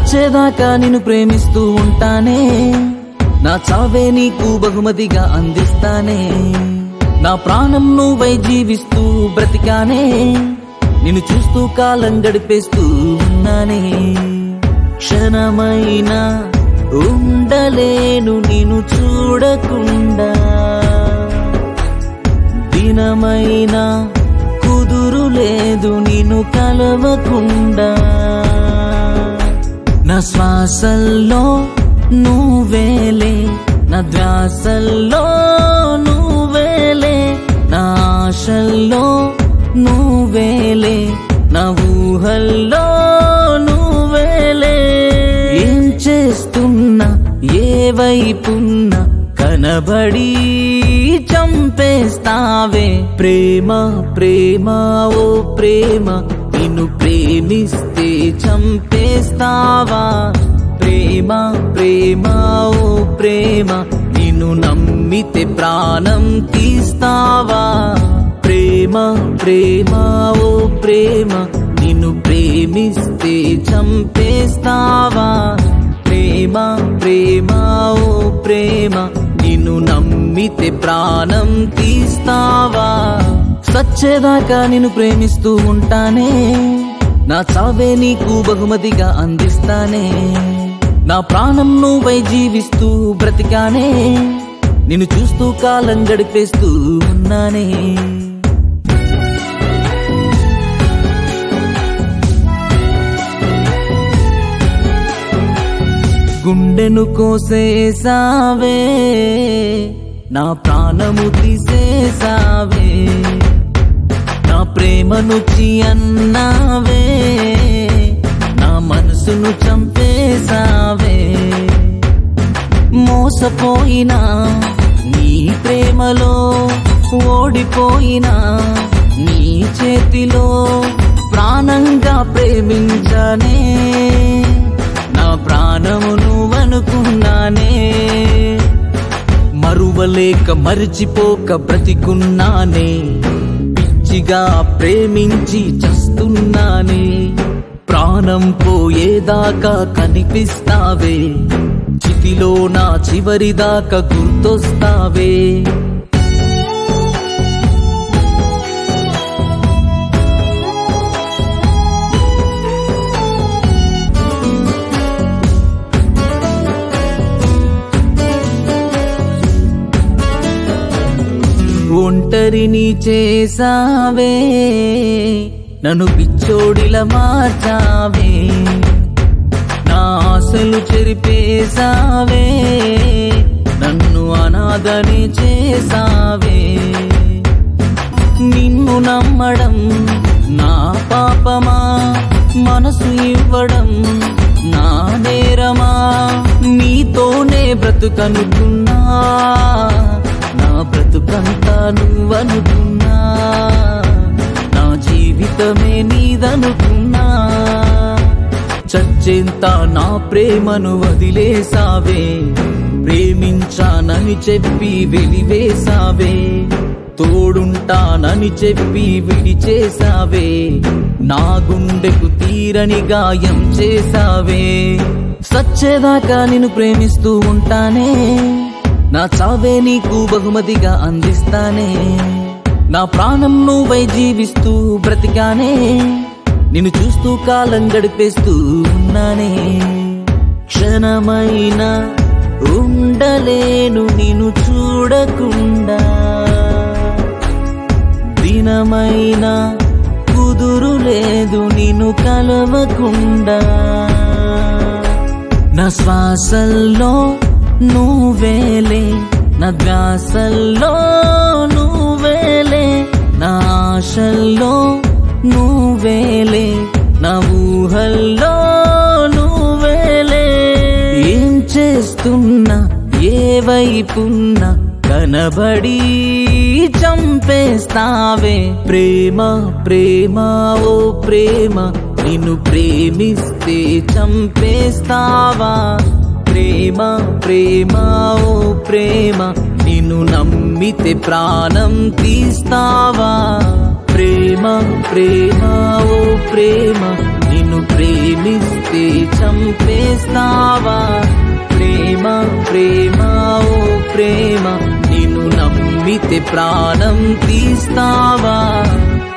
చచ్చేదాకా నిన్ను ప్రేమిస్తూ ఉంటానే, నా చావే నీకు బహుమతిగా అందిస్తానే. నా ప్రాణం నువ్వై జీవిస్తూ బ్రతికానే, నిన్ను చూస్తూ కాలం గడిపేస్తూ ఉన్నానే. క్షణమైనా ఉండలేను నిన్ను చూడకుండా, దినమైనా కుదురులేదు నిన్ను కలవకుండా. నా శ్వాసల్లో నువ్వేలే, నా ధ్యాసల్లో నువ్వేలే, నా ఆశల్లో నువ్వేలే, నా ఊహల్లో నువ్వేలే. ఏం చేస్తున్నా ఏ వైపున్నా కనబడి చంపేస్తావే. ప్రేమ ప్రేమ ఓ ప్రేమ, నిన్ను ప్రేమిస్తే చంపేస్తావా. ప్రేమ ప్రేమ ఓ ప్రేమ, నిన్ను నమ్మితే ప్రాణం తీస్తావా. ప్రేమ ప్రేమ ఓ ప్రేమ, నిన్ను ప్రేమిస్తే చంపేస్తావా. ప్రేమ ప్రేమ ఓ ప్రేమ, నిన్ను నమ్మితే ప్రాణం తీస్తావా. సచ్చేదాకా నిన్ను ప్రేమిస్తూ ఉంటానే, నా చావే నీకు బహుమతిగా అందిస్తానే. నా ప్రాణం నువ్వై జీవిస్తూ బ్రతికానే, నిన్ను చూస్తూ కాలం గడిపేస్తూ ఉన్నానే. గుండెను కోసేసావే, నా ప్రాణము తీసేసావే. నా ప్రేమను అన్నావే, నా మనసును చంపేసావే. మోసపోయినా నీ ప్రేమలో, ఓడిపోయినా నీ చేతిలో, ప్రాణంగా ప్రేమించానే. నా ప్రాణము నువ్వనుకున్నానే, మరువలేక మరిచిపోక బ్రతికున్నానే. పిచ్చిగా ప్రేమించి చస్తున్నానే, ప్రాణం పోయేదాకా కనిపిస్తావే. చితిలో నా చివరిదాకా గుర్తొస్తావే. ఒంటరిని చేసావే, నన్ను పిచ్చోడిలా మార్చావే. నా ఆశలు చెరిపేసావే, నన్ను అనాథని చేసావే. నిన్ను నమ్మడం నా పాపమా, మనసు ఇవ్వడం నా నేరమా. నీతోనే బ్రతుకనుకున్నా, నా బ్రతుకంతా నువ్వనుకున్నా. నా జీవితమే నీదనుకున్నా. చచ్చేంత నా ప్రేమను వదిలేసావే. ప్రేమించానని చెప్పి వెలివేసావే. తోడుంటానని చెప్పి విడిచేసావే. నా గుండెకు తీరని గాయం చేసావే. సచ్చేదాకా నిన్ను ప్రేమిస్తూ ఉంటానే, నా చావే నీకు బహుమతిగా అందిస్తానే. నా ప్రాణం నువ్వై జీవిస్తూ బ్రతికానే, నిన్ను చూస్తూ కాలం గడిపేస్తూ ఉన్నానే. క్షణమైనా ఉండలేను నిన్ను చూడకుండా, దినమైనా కుదురులేదు నిన్ను కలవకుండా. నా శ్వాసల్లో నువ్వేలే, నా ధ్యాసల్లో నువ్వేలే, నా ఆశల్లో నువ్వేలే, నా ఊహల్లో నువ్వేలే. ఏం చేస్తున్నా ఏ వైపున్నా కనబడి చంపేస్తావే. ప్రేమ ప్రేమ ఓ ప్రేమ, నిన్ను ప్రేమిస్తే చంపేస్తావా. ప్రేమ ప్రేమ ఓ ప్రేమ, నిన్ను నమ్మితే ప్రాణం తీస్తావా. ప్రేమ ప్రేమ ఓ ప్రేమ, నిన్ను ప్రేమ ప్రేమిస్తే చంపేస్తావా? ప్రేమ ప్రేమ ఓ ప్రేమ, నిన్ను నమ్మితే ప్రాణం తీస్తావా?